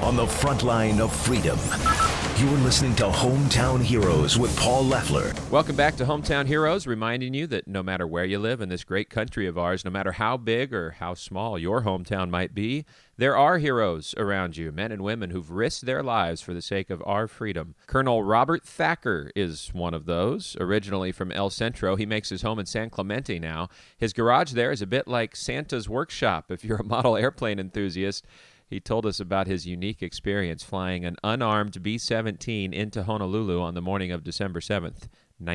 on the front line of freedom. You're listening to Hometown Heroes with Paul Leffler. Welcome back to Hometown Heroes, reminding you that no matter where you live in this great country of ours, no matter how big or how small your hometown might be, there are heroes around you, men and women who've risked their lives for the sake of our freedom. Colonel Robert Thacker is one of those. Originally from El Centro, he makes his home in San Clemente now. His garage there is a bit like Santa's workshop if you're a model airplane enthusiast. He told us about his unique experience flying an unarmed B-17 into Honolulu on the morning of December 7th,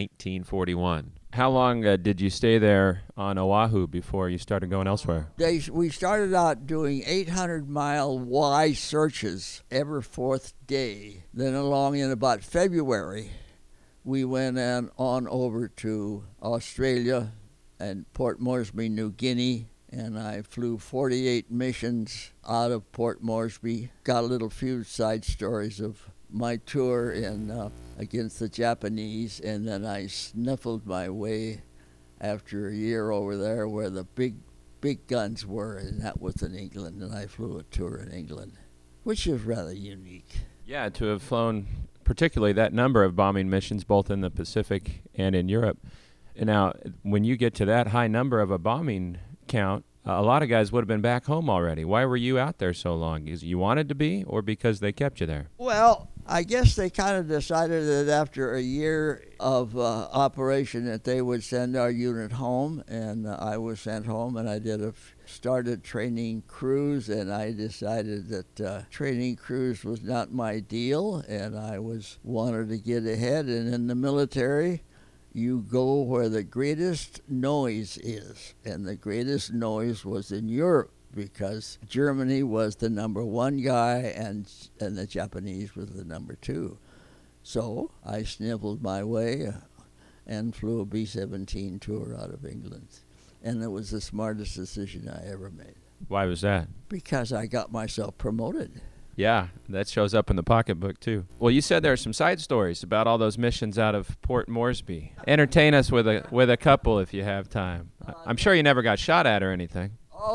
1941. How long did you stay there on Oahu before you started going elsewhere? We started out doing 800-mile Y searches every fourth day. Then along in about February, we went on over to Australia and Port Moresby, New Guinea, and I flew 48 missions out of Port Moresby. Got a little few side stories of my tour against the Japanese, and then I sniffled my way after a year over there where the big guns were, and that was in England, and I flew a tour in England, which is rather unique. Yeah, to have flown particularly that number of bombing missions both in the Pacific and in Europe. And now, when you get to that high number of a bombing count, a lot of guys would have been back home already. Why were you out there so long? Is you wanted to be, or because they kept you there? Well, I guess they kind of decided that after a year of operation that they would send our unit home, and I was sent home, and I started training crews, and I decided that training crews was not my deal, and I wanted to get ahead, and in the military, you go where the greatest noise is, and the greatest noise was in Europe because Germany was the number one guy and the Japanese was the number two. So I sniffled my way and flew a B-17 tour out of England, and it was the smartest decision I ever made. Why was that? Because I got myself promoted. Yeah, that shows up in the pocketbook, too. Well, you said there are some side stories about all those missions out of Port Moresby. Entertain us with a couple if you have time. I'm sure you never got shot at or anything.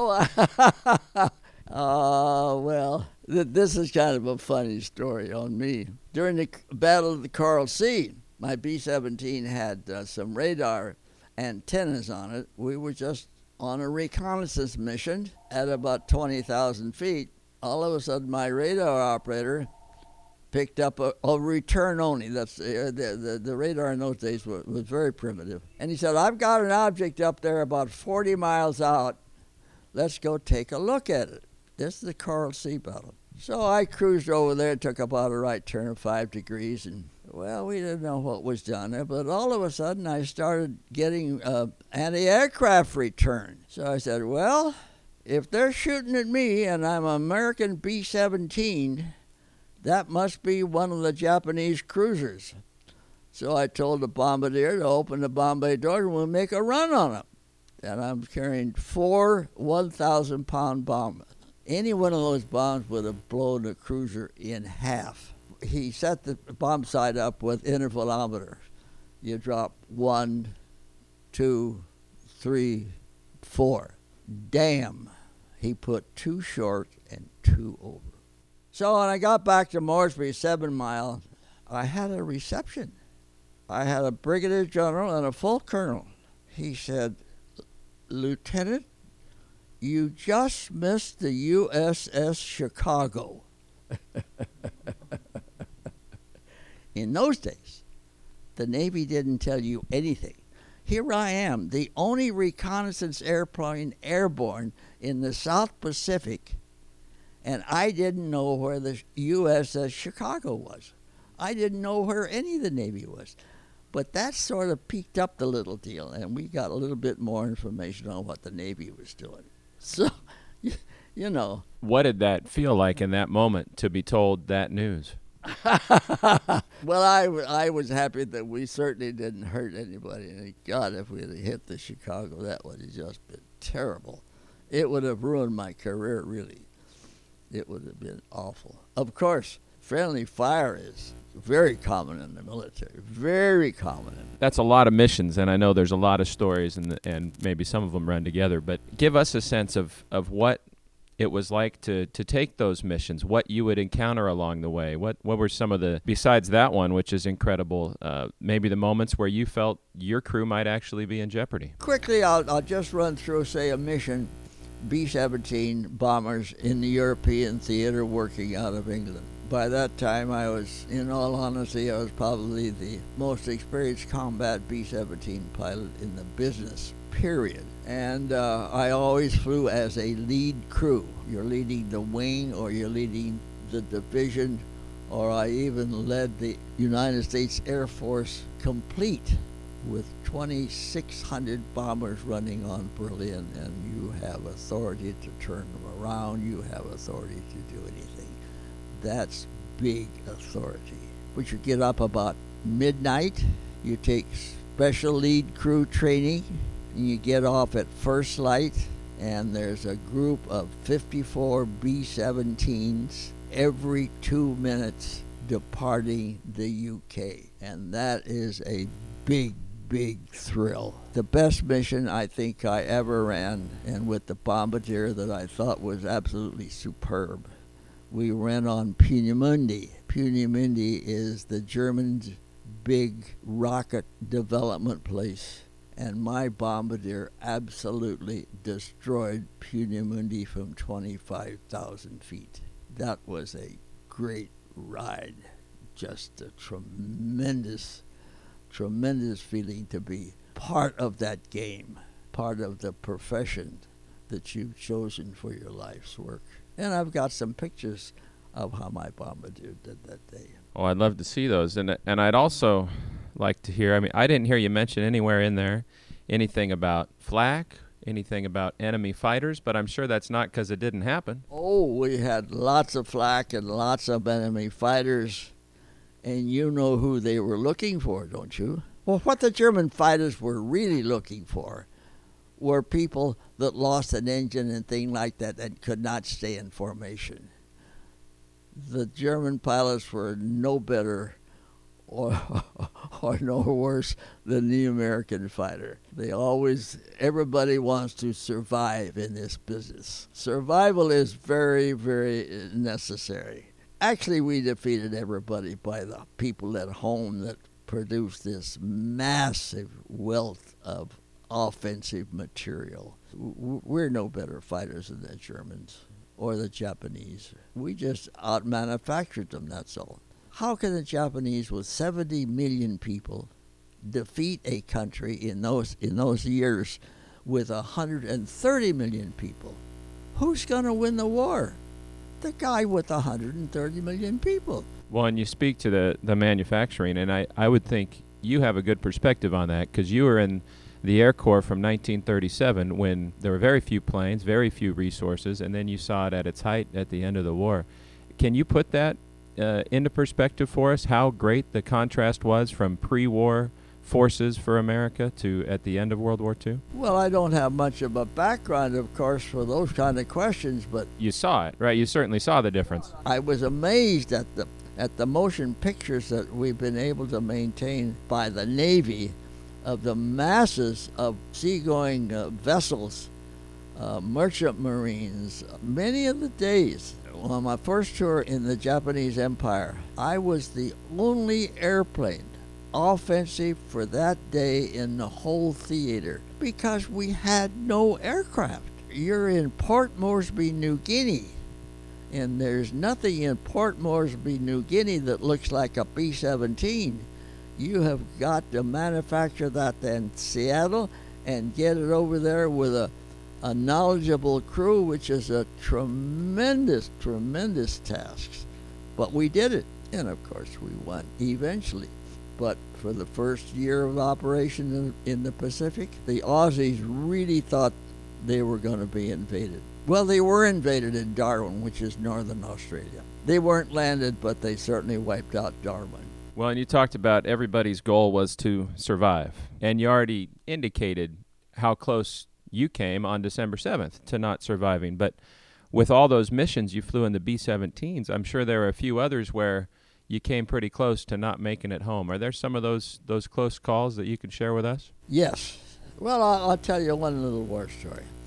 Well, this is kind of a funny story on me. During the Battle of the Coral Sea, my B-17 had some radar antennas on it. We were just on a reconnaissance mission at about 20,000 feet. All of a sudden, my radar operator picked up a return only. That's the radar in those days was very primitive. And he said, "I've got an object up there about 40 miles out. Let's go take a look at it." This is the Coral Sea battle. So I cruised over there, took about a right turn of 5 degrees, and, well, we didn't know what was down there. But all of a sudden, I started getting anti-aircraft return. So I said, well, if they're shooting at me and I'm an American B-17, that must be one of the Japanese cruisers. So I told the bombardier to open the bomb bay door and we'll make a run on them. And I'm carrying 4 1,000-pound bombs. Any one of those bombs would have blown a cruiser in half. He set the bomb sight up with intervalometer. You drop 1, 2, 3, 4. Damn. He put 2 short and 2 over. So when I got back to Moresby, 7 Mile, I had a reception. I had a brigadier general and a full colonel. He said, "Lieutenant, you just missed the USS Chicago." In those days, the Navy didn't tell you anything. Here I am, the only reconnaissance airplane airborne in the South Pacific, and I didn't know where the USS Chicago was. I didn't know where any of the Navy was. But that sort of piqued up the little deal, and we got a little bit more information on what the Navy was doing. So, you know. What did that feel like in that moment to be told that news? Well, I was happy that we certainly didn't hurt anybody. And God, if we had hit the Chicago, that would have just been terrible. It would have ruined my career, really. It would have been awful. Of course, friendly fire is very common in the military, very common. That's a lot of missions, and I know there's a lot of stories, and maybe some of them run together. But give us a sense of what it was like to take those missions, what you would encounter along the way. What were some of the, besides that one, which is incredible, maybe the moments where you felt your crew might actually be in jeopardy? Quickly, I'll just run through, say, a mission, B-17 bombers in the European theater working out of England. By that time, in all honesty, I was probably the most experienced combat B-17 pilot in the business, period. And I always flew as a lead crew. You're leading the wing, or you're leading the division, or I even led the United States Air Force complete with 2,600 bombers running on Berlin, and you have authority to turn them around, you have authority to do anything. That's big authority. But you get up about midnight, you take special lead crew training, and you get off at first light, and there's a group of 54 B-17s every 2 minutes departing the UK. And that is a big thrill. The best mission I think I ever ran, and with the bombardier that I thought was absolutely superb, we ran on Peenemünde. Peenemünde is the Germans' big rocket development place, and my bombardier absolutely destroyed Peenemünde from 25,000 feet. That was a great ride, just a tremendous feeling to be part of that game, part of the profession that you've chosen for your life's work. And I've got some pictures of how my bombardier did that day. Oh, I'd love to see those. And I'd also like to hear, I didn't hear you mention anywhere in there anything about flak, anything about enemy fighters, but I'm sure that's not because it didn't happen. Oh, we had lots of flak and lots of enemy fighters, and you know who they were looking for, don't you? Well, what the German fighters were really looking for were people that lost an engine and things like that and could not stay in formation. The German pilots were no better or no worse than the American fighter. Everybody wants to survive in this business. Survival is very, very necessary. Actually, we defeated everybody by the people at home that produced this massive wealth of offensive material. We're no better fighters than the Germans or the Japanese. We just out-manufactured them, that's all. How can the Japanese, with 70 million people, defeat a country in those years with 130 million people? Who's going to win the war? The guy with 130 million people. Well, and you speak to the manufacturing, and I would think you have a good perspective on that, because you were in the Air Corps from 1937 when there were very few planes, very few resources, and then you saw it at its height at the end of the war. Can you put that into perspective for us, how great the contrast was from pre-war forces for America to at the end of World War II? Well, I don't have much of a background, of course, for those kind of questions, but you saw it, right? You certainly saw the difference. I was amazed at the motion pictures that we've been able to maintain by the Navy of the masses of seagoing vessels, merchant marines. Many of the days on my first tour in the Japanese Empire, I was the only airplane offensive for that day in the whole theater because we had no aircraft. You're in Port Moresby, New Guinea, and there's nothing in Port Moresby, New Guinea that looks like a B-17. You have got to manufacture that in Seattle and get it over there with a knowledgeable crew, which is a tremendous task. But we did it, and of course we won eventually. But for the first year of operation in the Pacific, the Aussies really thought they were going to be invaded. Well, they were invaded in Darwin, which is northern Australia. They weren't landed, but they certainly wiped out Darwin. Well, and you talked about everybody's goal was to survive, and you already indicated how close you came on December 7th to not surviving. But with all those missions you flew in the B-17s, I'm sure there were a few others where you came pretty close to not making it home. Are there some of those close calls that you could share with us? Yes. Well, I'll tell you one little war story.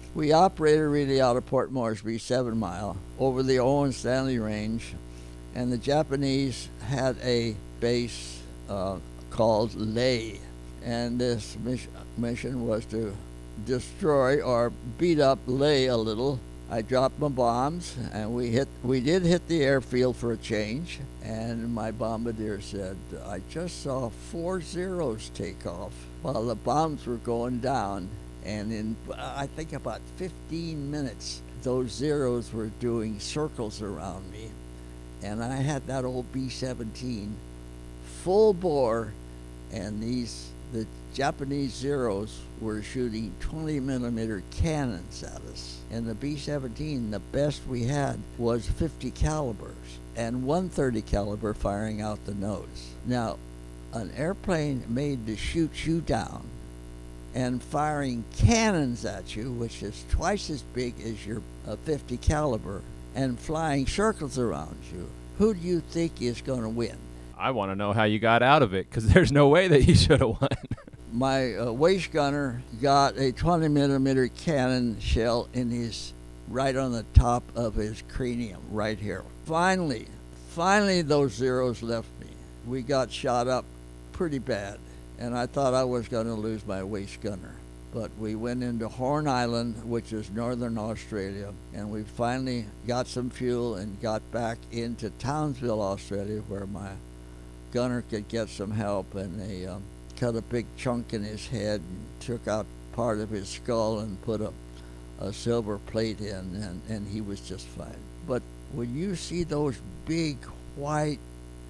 We operated really out of Port Moresby, 7 Mile, over the Owen Stanley Range, and the Japanese had a base called Leh, and this mission was to destroy or beat up Leh a little. I dropped my bombs, and we did hit the airfield for a change, and my bombardier said, I just saw 4 Zeros take off while the bombs were going down, and in, I think, about 15 minutes, those Zeros were doing circles around me, and I had that old B-17 full bore, and the Japanese Zeros were shooting 20-millimeter cannons at us. And the B-17, the best we had was 50 calibers and 130 caliber firing out the nose. Now, an airplane made to shoot you down and firing cannons at you, which is twice as big as your 50 caliber, and flying circles around you, who do you think is going to win? I want to know how you got out of it, because there's no way that you should have won. My waist gunner got a 20-millimeter cannon shell in right on the top of his cranium, right here. Finally, those Zeros left me. We got shot up pretty bad, and I thought I was going to lose my waist gunner. But we went into Horn Island, which is northern Australia, and we finally got some fuel and got back into Townsville, Australia, where my gunner could get some help, and they cut a big chunk in his head and took out part of his skull and put a silver plate in, and he was just fine. But when you see those big white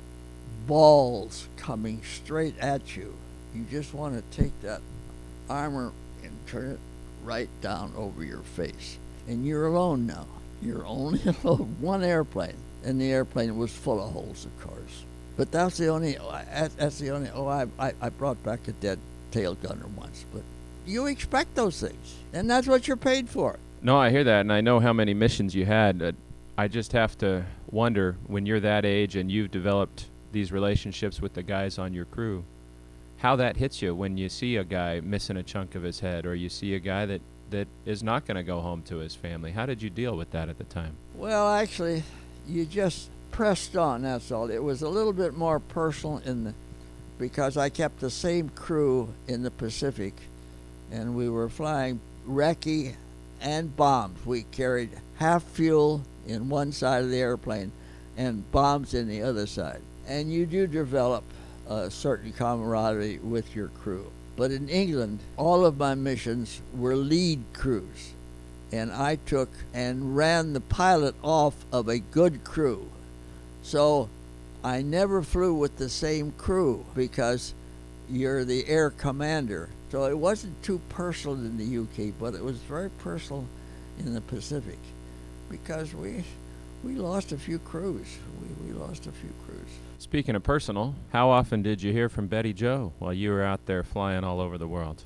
balls coming straight at you, you just want to take that armor and turn it right down over your face. And you're alone now. You're only alone. One airplane, and the airplane was full of holes, of course. But that's the only. I brought back a dead tail gunner once. But you expect those things, and that's what you're paid for. No, I hear that, and I know how many missions you had. I just have to wonder, when you're that age and you've developed these relationships with the guys on your crew, how that hits you when you see a guy missing a chunk of his head, or you see a guy that is not going to go home to his family. How did you deal with that at the time? Well, actually, you just pressed on, that's all. It was a little bit more personal because I kept the same crew in the Pacific, and we were flying recce and bombs. We carried half fuel in one side of the airplane and bombs in the other side. And you do develop a certain camaraderie with your crew. But in England, all of my missions were lead crews, and I took and ran the pilot off of a good crew. So I never flew with the same crew because you're the air commander. So it wasn't too personal in the UK, but it was very personal in the Pacific because we lost a few crews. We lost a few crews. Speaking of personal, how often did you hear from Betty Jo while you were out there flying all over the world?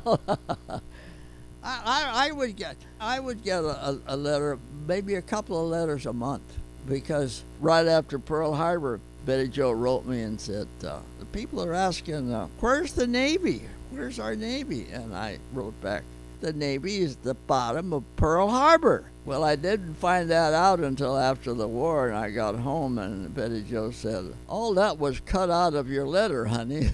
I would get a letter, maybe a couple of letters a month, because right after Pearl Harbor, Betty Jo wrote me and said, the people are asking, where's the Navy? Where's our Navy? And I wrote back, the Navy is the bottom of Pearl Harbor. Well, I didn't find that out until after the war, and I got home, and Betty Jo said, all that was cut out of your letter, honey.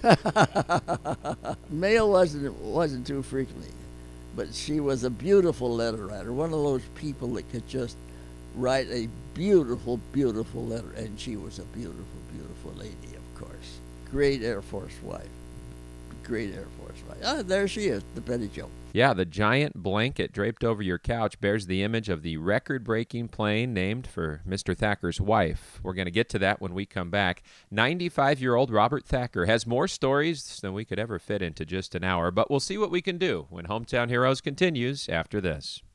Mail wasn't too frequently, but she was a beautiful letter writer, one of those people that could just write a beautiful, beautiful letter, and she was a beautiful, beautiful lady, of course. Great Air Force wife. Great Air Force wife. Ah, there she is, the Betty Jo. Yeah, the giant blanket draped over your couch bears the image of the record-breaking plane named for Mr. Thacker's wife. We're going to get to that when we come back. 95-year-old Robert Thacker has more stories than we could ever fit into just an hour, but we'll see what we can do when Hometown Heroes continues after this.